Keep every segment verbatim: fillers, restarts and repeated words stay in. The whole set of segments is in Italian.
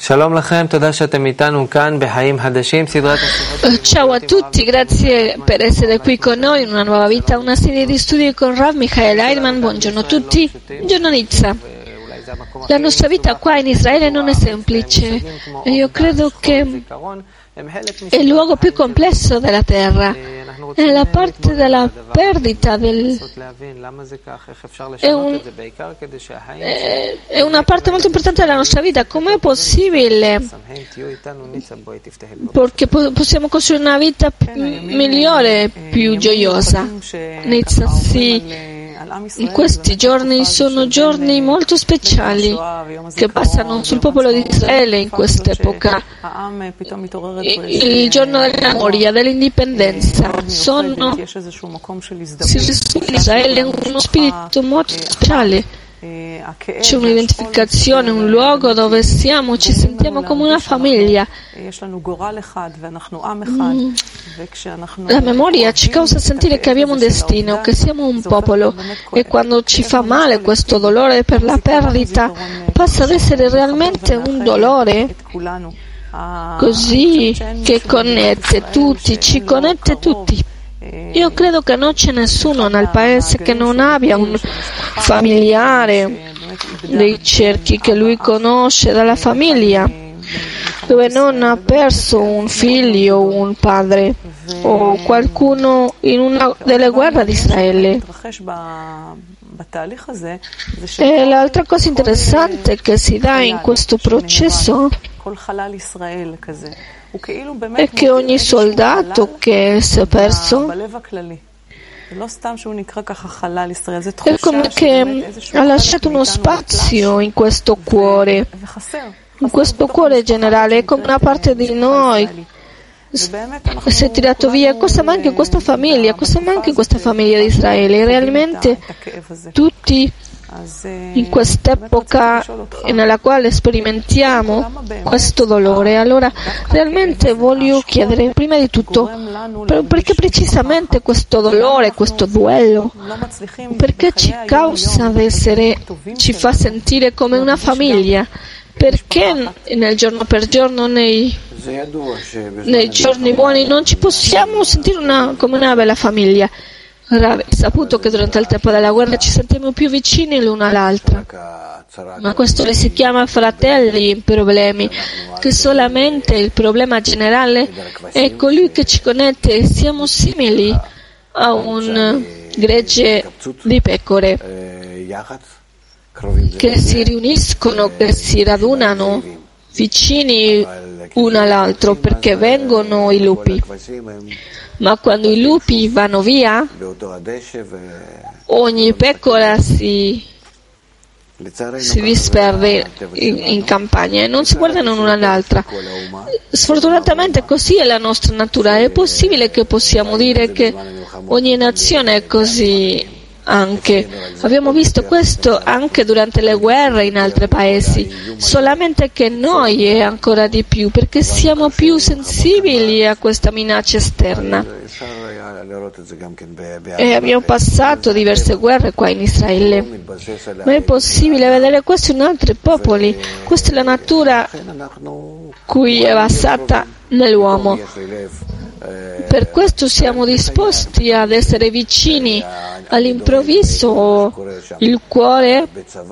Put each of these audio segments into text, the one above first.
Ciao a tutti, grazie per essere qui con noi in una nuova vita, una serie di studi con Rav Michael Heidman. Buongiorno a tutti, buongiorno Nizza. La nostra vita qua in Israele non è semplice e io credo che è il luogo più complesso della terra. È la parte della perdita del... è, un... è una parte molto importante della nostra vita. Com'è possibile? Perché possiamo costruire una vita migliore, più gioiosa. Nizza, sì. In questi giorni sono giorni molto speciali che passano sul popolo di Israele in quest'epoca. Il giorno della memoria, dell'indipendenza. Sono, si risponde in Israele uno spirito molto speciale. C'è un'identificazione, un luogo dove siamo, ci sentiamo come una famiglia. Mm. La memoria ci causa sentire che abbiamo un destino, che siamo un popolo, e quando ci fa male questo dolore per la perdita passa ad essere realmente un dolore così che connette tutti, ci connette tutti. Io credo che non c'è nessuno nel paese che non abbia un familiare dei cerchi che lui conosce dalla famiglia, dove non ha perso un figlio o un padre o qualcuno in una delle guerre di Israele. E l'altra cosa interessante che si dà in questo processo è che ogni soldato che si è perso è come che ha lasciato uno spazio in questo cuore, in questo cuore generale, è come una parte di noi. Si è tirato via. Cosa manca in questa famiglia? Cosa manca in questa famiglia di Israele? Realmente tutti in quest'epoca nella quale sperimentiamo questo dolore. Allora realmente voglio chiedere prima di tutto perché precisamente questo dolore, questo duello, perché ci causa ad essere, ci fa sentire come una famiglia, perché nel giorno per giorno nei, nei giorni buoni non ci possiamo sentire una, come una bella famiglia. Rav, saputo che durante il tempo della guerra ci sentiamo più vicini l'uno all'altro, ma questo le si chiama fratelli in problemi, che solamente il problema generale è colui che ci connette. Siamo simili a un gregge di pecore che si riuniscono, che si radunano vicini uno all'altro perché vengono i lupi. Ma quando i lupi vanno via, ogni pecora si, si disperde in, in campagna e non si guardano l'una all'altra. Sfortunatamente così è la nostra natura. È possibile che possiamo dire che ogni nazione è così anche. Abbiamo visto questo anche durante le guerre in altri paesi, solamente che noi è ancora di più, perché siamo più sensibili a questa minaccia esterna. E abbiamo passato diverse guerre qua in Israele, ma è possibile vedere questo in altri popoli. Questa è la natura cui è basata nell'uomo. Per questo siamo disposti ad essere vicini. All'improvviso il cuore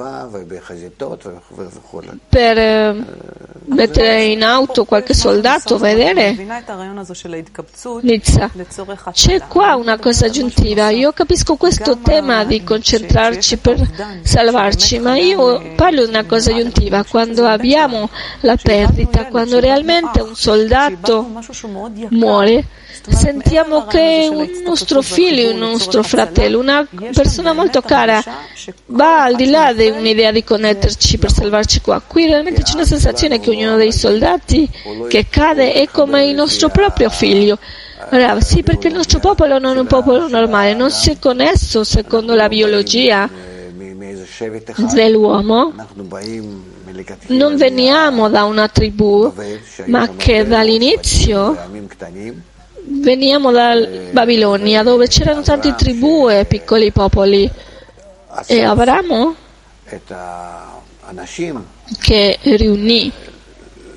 per eh, mettere in auto qualche soldato, vedere Nizza. C'è qua una cosa aggiuntiva. Io capisco questo tema di concentrarci per salvarci, ma io parlo di una cosa aggiuntiva. Quando abbiamo la perdita, quando realmente un soldato muore, sentiamo che è un nostro figlio, un nostro fratello, una persona molto cara, va al di là di un'idea di connetterci per salvarci qua. Qui realmente c'è una sensazione che ognuno dei soldati che cade è come il nostro proprio figlio. Allora, sì, perché il nostro popolo non è un popolo normale, non si è connesso secondo la biologia dell'uomo. Non veniamo da una tribù, ma che dall'inizio veniamo da Babilonia, dove c'erano tante tribù e piccoli popoli. E Abramo, che riunì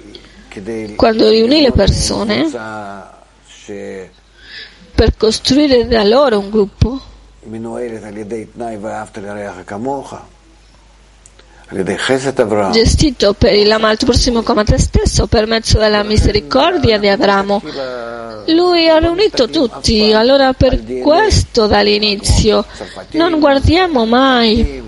quando riunì le persone per costruire da loro un gruppo gestito per il l'amare il prossimo come a te stesso per mezzo della misericordia di Abramo. Lui ha riunito tutti, allora per questo dall'inizio non guardiamo mai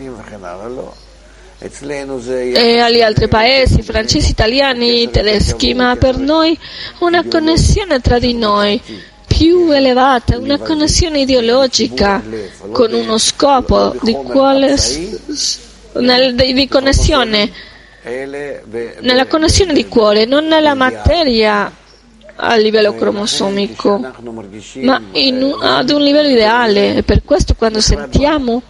e agli altri paesi, francesi, italiani, tedeschi, ma per noi una connessione tra di noi più elevata, una connessione ideologica con uno scopo di quale nel, di, di connessione nella connessione di cuore, non nella materia a livello cromosomico, ma in, ad un livello ideale. E per questo quando sentiamo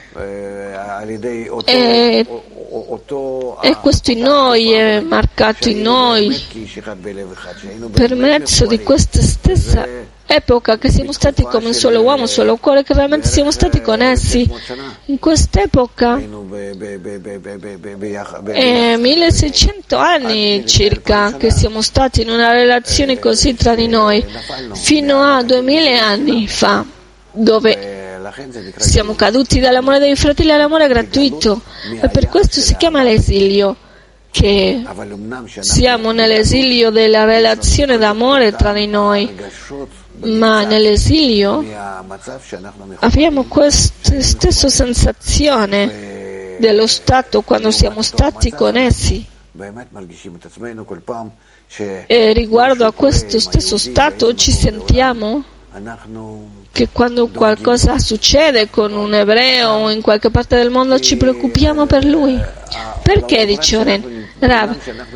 è, è questo in noi, è marcato in noi per mezzo di questa stessa epoca che siamo stati come un solo uomo, un solo cuore, che realmente siamo stati connessi. In quest'epoca è milleseicento anni circa che siamo stati in una relazione così tra di noi, fino a duemila anni fa, dove siamo caduti dall'amore dei fratelli all'amore gratuito, e per questo si chiama l'esilio, che siamo nell'esilio della relazione d'amore tra di noi, ma nell'esilio abbiamo questa stessa sensazione dello stato quando siamo stati connessi. E riguardo a questo stesso stato ci sentiamo che quando qualcosa succede con un ebreo o in qualche parte del mondo ci preoccupiamo per lui. Perché, dice Oren Rav?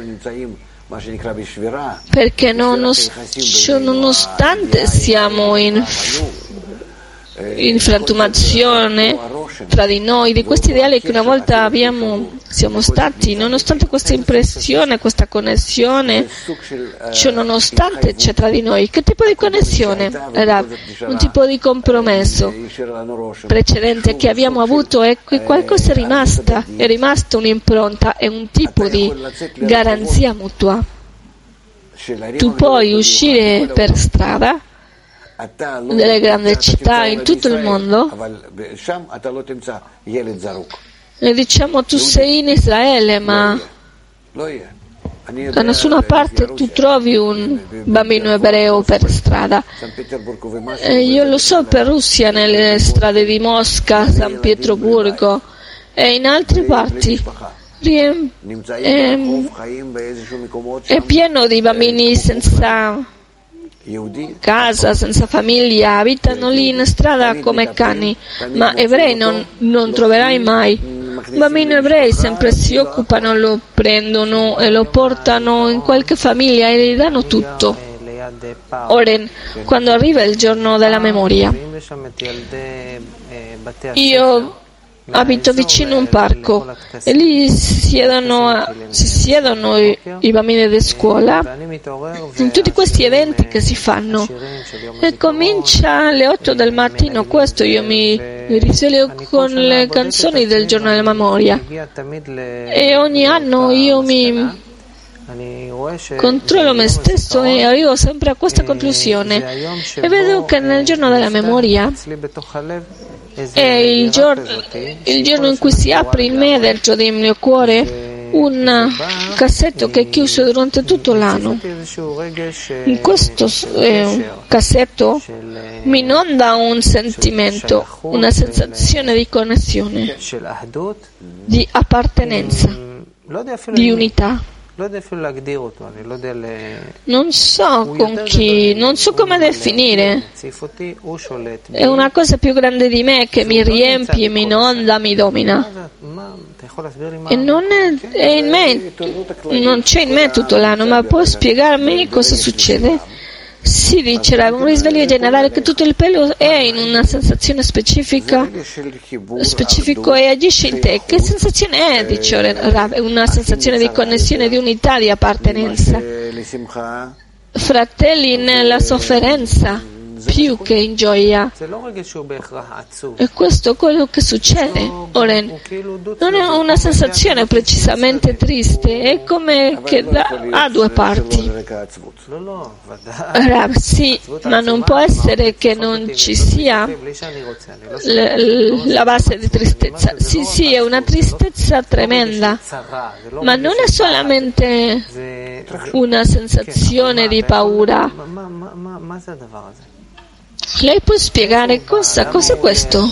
Perché nonostante siamo in, in frantumazione tra di noi di questi ideali che una volta abbiamo, siamo stati, nonostante questa impressione, questa connessione, cioè nonostante c'è tra di noi, che tipo di connessione? Era un tipo di compromesso precedente che abbiamo avuto, e che qualcosa è rimasta, è rimasta un'impronta e un tipo di garanzia mutua. Tu puoi uscire per strada nelle grandi città in tutto il mondo e diciamo tu sei in Israele, ma da nessuna parte tu trovi un bambino ebreo per strada. E io lo so per Russia, nelle strade di Mosca, San Pietroburgo e in altre parti è, è pieno di bambini senza casa, senza famiglia, abitano lì in strada come cani, ma ebrei non, non troverai mai. Bambini ebrei sempre si occupano, lo prendono e lo portano in qualche famiglia e gli danno tutto. Oren, quando arriva il giorno della memoria, io abito vicino a un parco e lì siedono, si siedono i, i bambini di scuola in tutti questi eventi che si fanno, e comincia alle otto del mattino. Questo io mi, mi risveglio con le canzoni del giorno della memoria, e ogni anno io mi controllo me stesso e arrivo sempre a questa conclusione, e vedo che nel giorno della memoria è il giorno, il giorno in cui si apre in me, dentro del mio cuore, un cassetto che è chiuso durante tutto l'anno. In questo eh, cassetto mi inonda un sentimento, una sensazione di connessione, di appartenenza, di unità. Non so con chi, non so come definire. È una cosa più grande di me che mi riempie, mi inonda, mi domina. E non è, è in me, non c'è in me tutto l'anno, ma può spiegarmi cosa succede? Si dice, un risveglio generale che tutto il pelo è in una sensazione specifica, specifico e agisce in te. Che sensazione è? Dice Rav, è una sensazione di connessione, di unità, di appartenenza. Fratelli nella sofferenza, più che in gioia. E questo è quello che succede. Oren, non è una sensazione precisamente triste, è come che da, ha due parti. Rav, sì, ma non può essere che non ci sia l- la base di tristezza. Sì, sì, è una tristezza tremenda, ma non è solamente una sensazione di paura. Lei può spiegare cosa? Cos'è questo?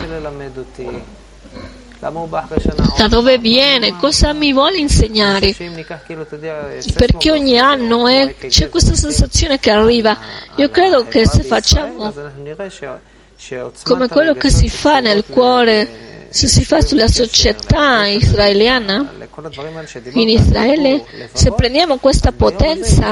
Da dove viene? Cosa mi vuole insegnare? Perché ogni anno è, c'è questa sensazione che arriva. Io credo che se facciamo come quello che si fa nel cuore, se si fa sulla società israeliana, in Israele, se prendiamo questa potenza,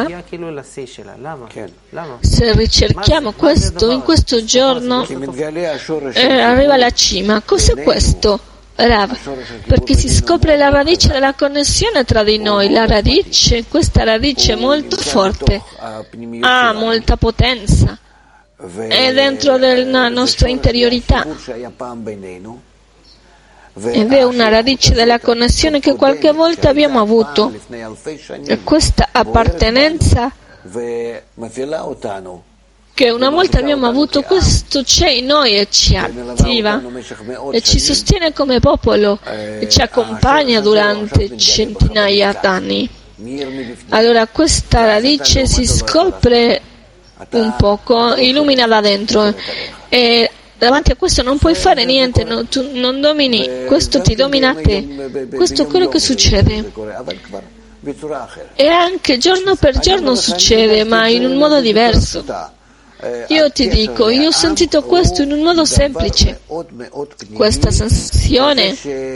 se ricerchiamo questo, in questo giorno eh, arriva alla cima. Cos'è questo, Rav? Perché si scopre la radice della connessione tra di noi, la radice, questa radice è molto forte, ha molta potenza, è dentro della nostra interiorità. Ed è una radice della connessione che qualche volta abbiamo avuto, e questa appartenenza che una volta abbiamo avuto, questo c'è in noi e ci attiva e ci sostiene come popolo e ci accompagna durante centinaia d'anni. Allora questa radice si scopre un poco, illumina da dentro, e davanti a questo non puoi fare niente, no, tu non domini, questo ti domina a te. Questo è quello che succede. E anche giorno per giorno succede, ma in un modo diverso. Io ti dico, io ho sentito questo in un modo semplice, questa sensazione.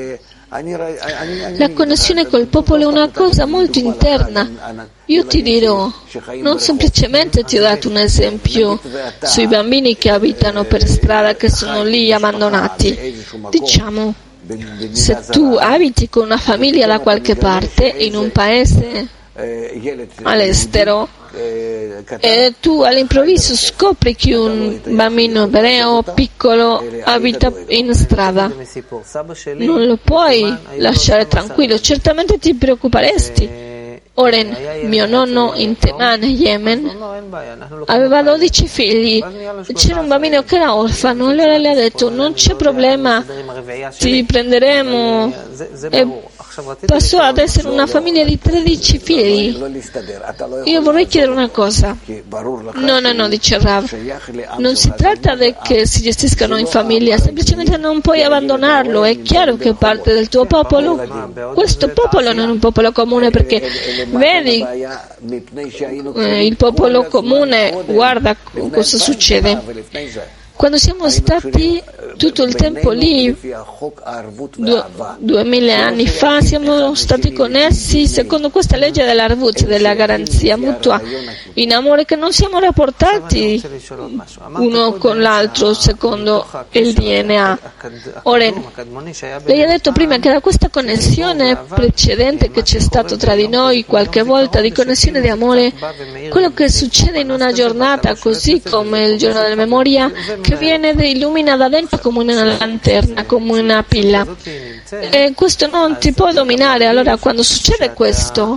La connessione col popolo è una cosa molto interna. Io ti dirò, non semplicemente ti ho dato un esempio sui bambini che abitano per strada, che sono lì abbandonati. Diciamo, se tu abiti con una famiglia da qualche parte, in un paese all'estero, e tu all'improvviso scopri che un bambino ebreo piccolo abita in strada, non lo puoi lasciare tranquillo, certamente ti preoccuperesti. Oren, mio nonno in Teman, Yemen, aveva dodici figli, c'era un bambino che era orfano, allora le ha detto non c'è problema, ti prenderemo, e passò ad essere una famiglia di tredici figli. Io vorrei chiedere una cosa. No, no, no, dice Rav, non si tratta di che si gestiscano in famiglia, semplicemente non puoi abbandonarlo. È chiaro che è parte del tuo popolo. Questo popolo non è un popolo comune, perché vedi, eh, il popolo comune, guarda cosa succede. Quando siamo stati tutto il tempo lì, due, duemila anni fa, siamo stati connessi secondo questa legge dell'arvut, della garanzia mutua, in amore, che non siamo rapportati uno con l'altro secondo il D N A. Oren, lei ha detto prima che da questa connessione precedente che c'è stato tra di noi qualche volta, di connessione di amore, quello che succede in una giornata, così come il giorno della memoria, che viene e illumina da dentro come una lanterna, come una pila, e questo non ti può dominare. Allora quando succede questo,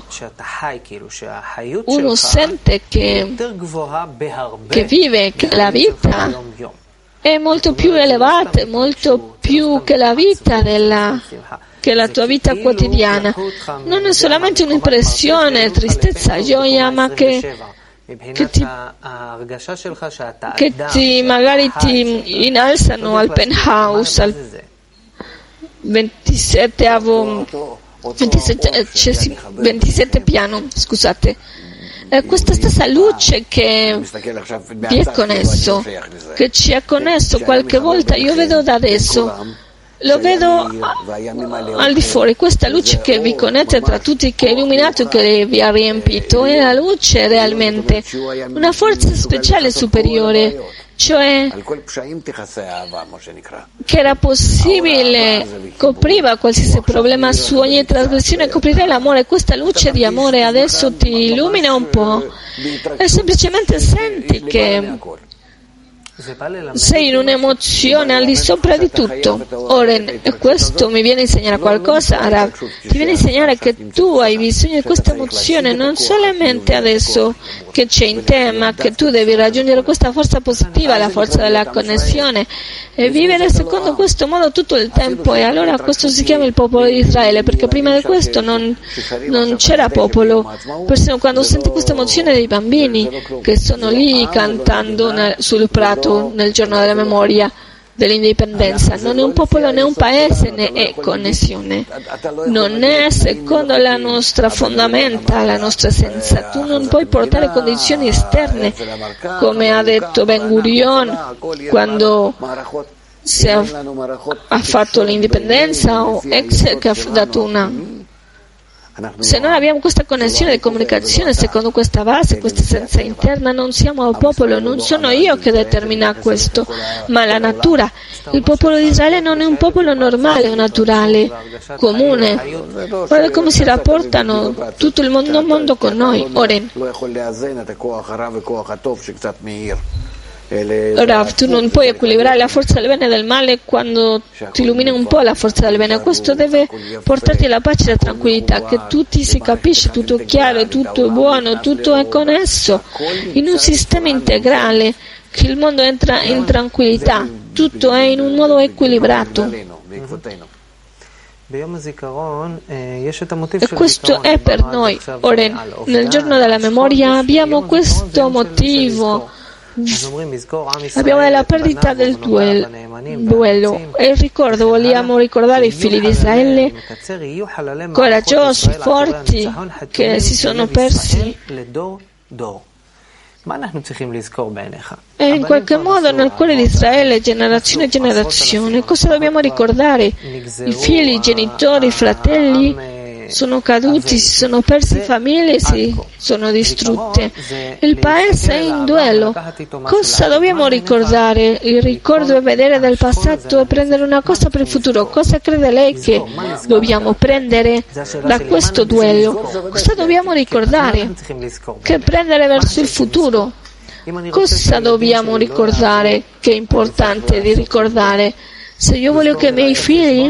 uno sente che, che vive, che la vita è molto più elevata, molto più che la vita della, che la tua vita quotidiana. Non è solamente un'impressione, tristezza, gioia, ma che Che ti, che ti magari ti innalzano al penthouse, al ventisettesimo ventisette, ventisette piano, scusate. Eh, questa stessa luce che vi è connesso, che ci è connesso qualche volta, io vedo da adesso, lo vedo al di fuori, questa luce che vi connette tra tutti, che è illuminato, che vi ha riempito, è la luce realmente, una forza speciale superiore, cioè che era possibile, copriva qualsiasi problema, su ogni trasgressione coprire l'amore. Questa luce di amore adesso ti illumina un po' e semplicemente senti che sei in un'emozione al di sopra di tutto. Oren, e questo mi viene a insegnare qualcosa, Rav. Ti viene a insegnare che tu hai bisogno di questa emozione non solamente adesso che c'è in te, ma che tu devi raggiungere questa forza positiva, la forza della connessione, e vivere secondo questo modo tutto il tempo. E allora questo si chiama il popolo di Israele, perché prima di questo non, non c'era popolo. Persino quando senti questa emozione dei bambini che sono lì cantando nel, sul prato nel giorno della memoria dell'indipendenza, non è un popolo né un paese né è connessione, non è secondo la nostra fondamenta, la nostra essenza. Tu non puoi portare condizioni esterne, come ha detto Ben Gurion quando si è, ha fatto l'indipendenza, o ex che ha dato una. Se non abbiamo questa connessione di comunicazione secondo questa base, questa essenza interna, non siamo il popolo. Non sono io che determina questo, ma la natura. Il popolo di Israele non è un popolo normale o naturale, comune. Guarda come si rapportano tutto il mondo, mondo con noi. Oren. Rav, tu non puoi equilibrare la forza del bene e del male quando ti illumina un po' la forza del bene. Questo deve portarti alla pace e alla tranquillità, che tutti si capisce, tutto è chiaro, tutto è buono, tutto è connesso in un sistema integrale, che il mondo entra in tranquillità, tutto è in un modo equilibrato. E questo è per noi. Ora, nel giorno della memoria abbiamo questo motivo. Abbiamo la perdita del duello, duello e il ricordo. Vogliamo ricordare i figli di Israele coraggiosi, forti, che si sono persi. E in qualche modo nel cuore di Israele, generazione e generazione, cosa dobbiamo ricordare? I figli, i genitori, i fratelli sono caduti, si sono persi famiglie, si sono distrutte. Il paese è in duello. Cosa dobbiamo ricordare? Il ricordo è vedere del passato e prendere una cosa per il futuro. Cosa crede lei che dobbiamo prendere da questo duello? Cosa dobbiamo ricordare? Che prendere verso il futuro? Cosa dobbiamo ricordare che è importante di ricordare? Se io voglio che i miei figli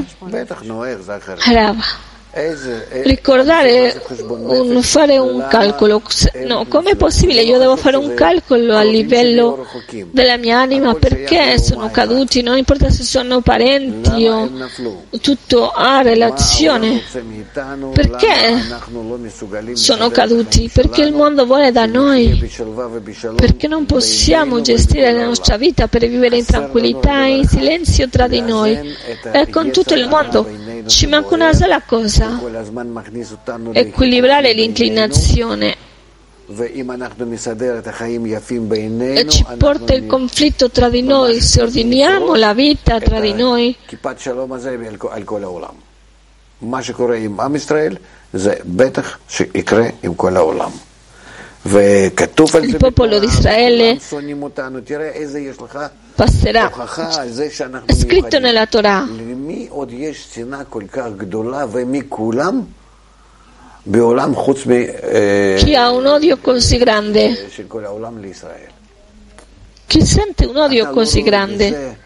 ricordare un, fare un calcolo, no, com'è possibile? Io devo fare un calcolo a livello della mia anima, perché sono caduti, non importa se sono parenti o tutto ha relazione, perché sono caduti? Perché il mondo vuole da noi, perché non possiamo gestire la nostra vita per vivere in tranquillità e in silenzio tra di noi e con tutto il mondo. Ci manca una sola cosa: equilibrare l'inclinazione, e ci porta il conflitto tra di noi. Se ordiniamo la vita tra di noi, il popolo di Israele passerà. È scritto nella Torah: chi ha un odio così grande, chi sente un odio così grande,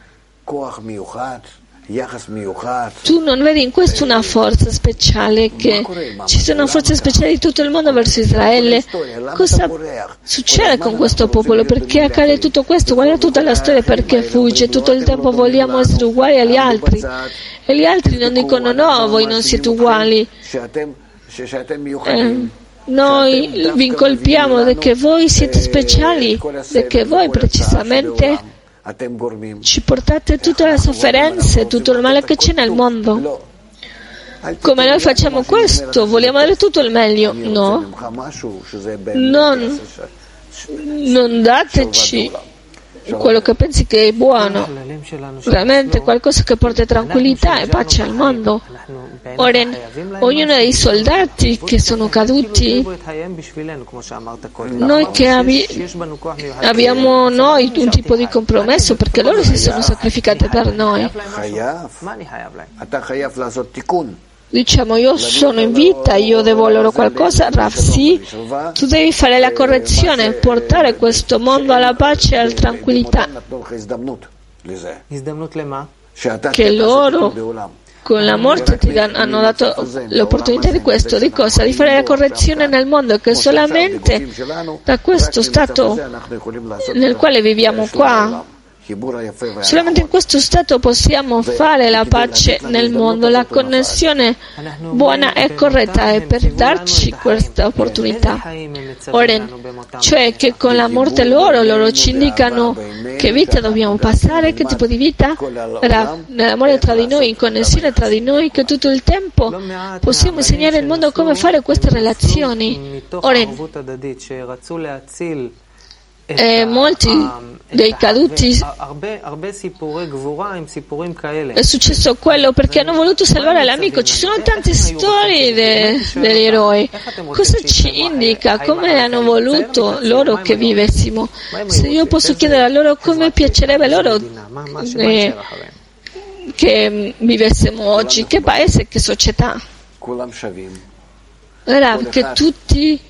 tu non vedi in questo una forza speciale, che ci sono forze speciali di tutto il mondo verso Israele? Cosa succede con questo popolo? Perché accade tutto questo? Guarda tutta la storia, perché fugge tutto il tempo. Vogliamo essere uguali agli altri e gli altri non dicono no, voi non siete uguali. Eh, noi vi incolpiamo di che voi siete speciali, di che voi precisamente ci portate tutte le sofferenze, tutto il male che c'è nel mondo. Come noi facciamo questo? Vogliamo dare tutto il meglio? No, non, non dateci quello che pensi che è buono, veramente qualcosa che porta tranquillità e pace al mondo. Ora, ognuno dei soldati che sono caduti, noi che abbi- abbiamo noi un tipo di compromesso, perché loro si sono sacrificati per noi. diciamo io sono in vita, io devo loro qualcosa, Rav, sì, tu devi fare la correzione, portare questo mondo alla pace e alla tranquillità. Che loro con la morte ti dan, hanno dato l'opportunità di questo, di cosa? Di fare la correzione nel mondo, che solamente da questo stato nel quale viviamo qua, solamente in questo stato possiamo fare la pace nel mondo, la connessione buona e corretta, e per darci questa opportunità. Ora, cioè che con la morte loro, loro ci indicano che vita dobbiamo passare, che tipo di vita, nell'amore tra di noi, in connessione tra di noi, che tutto il tempo possiamo insegnare al mondo come fare queste relazioni. Ora, E molti dei caduti è successo quello perché hanno voluto salvare l'amico. Ci sono tante storie de, degli eroi. Cosa ci indica? Come hanno voluto loro che vivessimo? Se io posso chiedere a loro come piacerebbe loro eh, che vivessimo oggi, che paese, che società? Era che tutti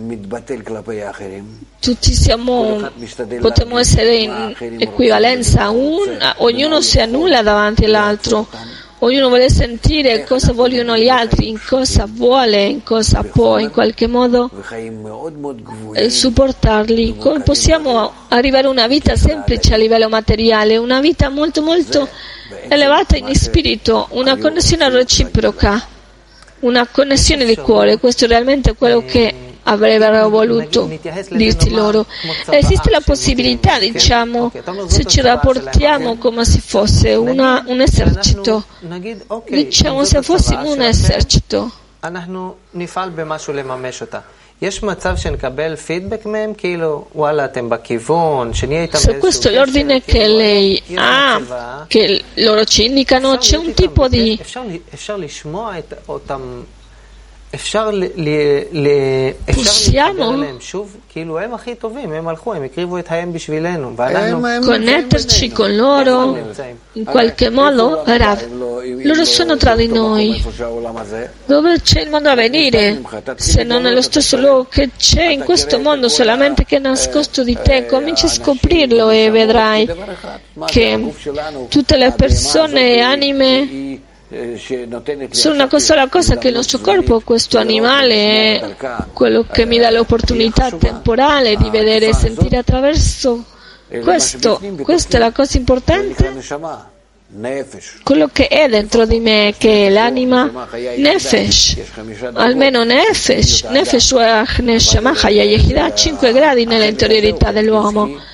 Tutti siamo, potremmo essere in equivalenza, un, ognuno si annulla davanti all'altro, ognuno vuole sentire cosa vogliono gli altri, in cosa vuole, in cosa può, in qualche modo e supportarli. Come possiamo arrivare a una vita semplice a livello materiale, una vita molto molto elevata in spirito, una connessione reciproca, una connessione di cuore. Questo è realmente quello che avrebbero voluto dirti loro. Esiste la possibilità, diciamo, se ci rapportiamo come se fosse una, un esercito, diciamo se fossimo un esercito. Se questo è l'ordine che lei ha, che loro ci indicano, c'è un tipo di possiamo connetterci con loro in qualche modo. Rav, loro sono tra di noi. Dove c'è il mondo a venire se non nello stesso luogo che c'è in questo mondo, solamente che è nascosto di te? Cominci a scoprirlo e vedrai che tutte le persone e anime sono una sola cosa, che il nostro corpo, questo animale, è quello che mi dà l'opportunità temporale di vedere e sentire attraverso questo. Questa è la cosa importante, quello che è dentro di me, che è l'anima Nefesh, almeno Nefesh, Nefesh Ruach Neshama Chaya Yehidah, cinque gradi nell'interiorità dell'uomo.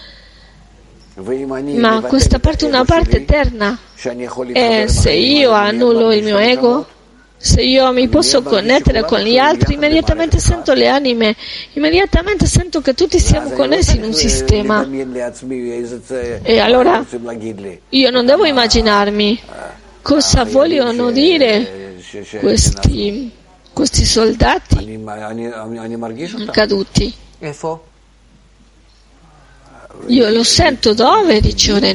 Ma questa parte è una parte eterna, e se io annullo il mio ego, se io mi posso connettere con gli altri, immediatamente sento le anime, immediatamente sento che tutti siamo connessi in un sistema. E allora io non devo immaginarmi cosa vogliono dire questi, questi soldati caduti. Io lo sento dove, dice Oren?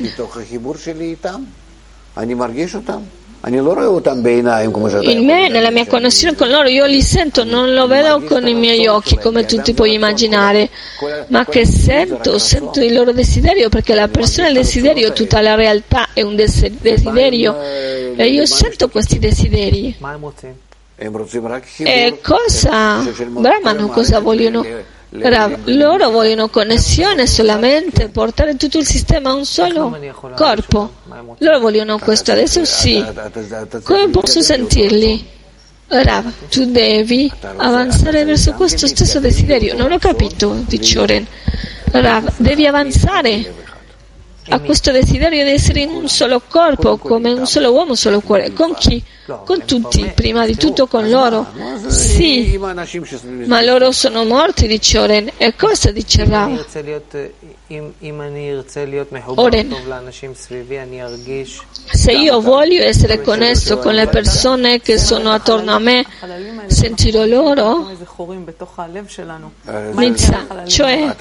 In me, nella mia connessione con loro, io li sento, non lo vedo con i miei occhi come tu ti puoi immaginare, ma che sento, sento il loro desiderio, perché la persona è il desiderio, tutta la realtà è un desiderio, e io sento questi desideri. E cosa? Brahmano cosa vogliono? Loro vogliono connessione solamente, portare tutto il sistema a un solo corpo. Loro vogliono questo, adesso sì. Come posso sentirli? Rav, tu devi avanzare verso questo stesso desiderio. Non ho capito, dice Oren. Rav, devi avanzare a questo desiderio di essere in un solo corpo, come un solo uomo, un solo cuore. Con chi? Con tutti, prima di tutto con loro. Sì, ma loro sono morti, dice Oren. E cosa dice Rav? Oren, se io voglio essere connesso con le persone che sono attorno a me, sentirò loro Nizza, cioè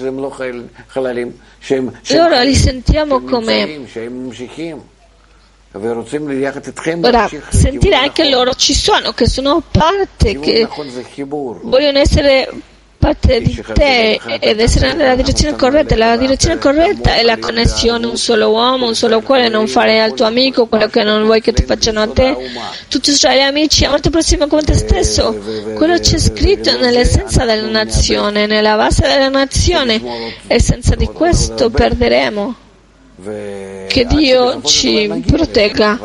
loro li sentiamo come Ora, sentirai che loro ci sono, che sono parte, che vogliono essere parte di te ed essere nella direzione corretta. La direzione corretta è la connessione, un solo uomo, un solo cuore, non fare al tuo amico quello che non vuoi che ti facciano a te. Tutti i suoi amici, amate prossimo come te stesso. Quello c'è scritto nell'essenza della nazione, nella base della nazione, e senza di questo perderemo. Che Dio ci protegga,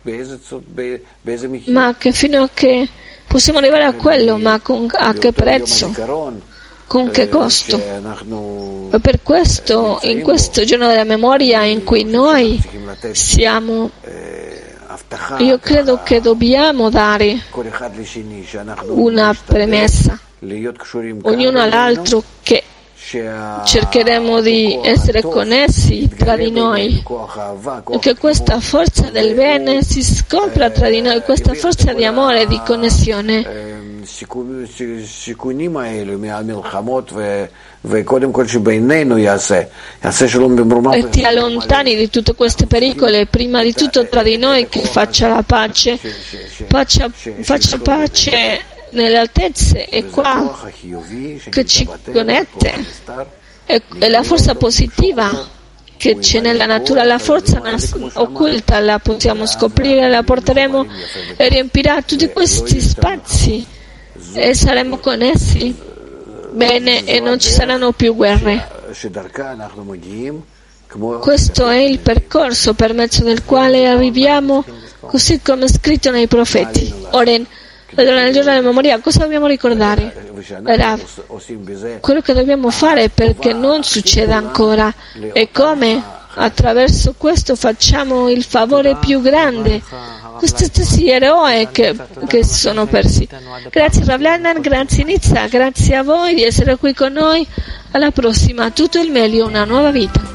ma che fino a che possiamo arrivare a quello, ma con, a che prezzo? Con che costo? E per questo, in questo giorno della memoria in cui noi siamo, io credo che dobbiamo dare una premessa, ognuno all'altro, che cercheremo di essere connessi tra di noi e che questa forza del bene si scopra tra di noi, questa forza di amore e di connessione. E ti allontani di tutti questi pericoli, prima di tutto tra di noi, che faccia la pace, faccia, faccia pace nelle altezze, è qua che ci connette, è, è la forza positiva che c'è nella natura, la forza nas- occulta, la possiamo scoprire, la porteremo e riempirà tutti questi spazi e saremo connessi bene e non ci saranno più guerre. Questo è il percorso per mezzo del quale arriviamo, così come è scritto nei profeti. Ora, allora, nel giorno della memoria cosa dobbiamo ricordare? Era quello che dobbiamo fare perché non succeda ancora, e come attraverso questo facciamo il favore più grande, questi stessi eroi che, che sono persi. Grazie Rav Leonard, grazie Nizza, grazie a voi di essere qui con noi. Alla prossima, tutto il meglio, una nuova vita.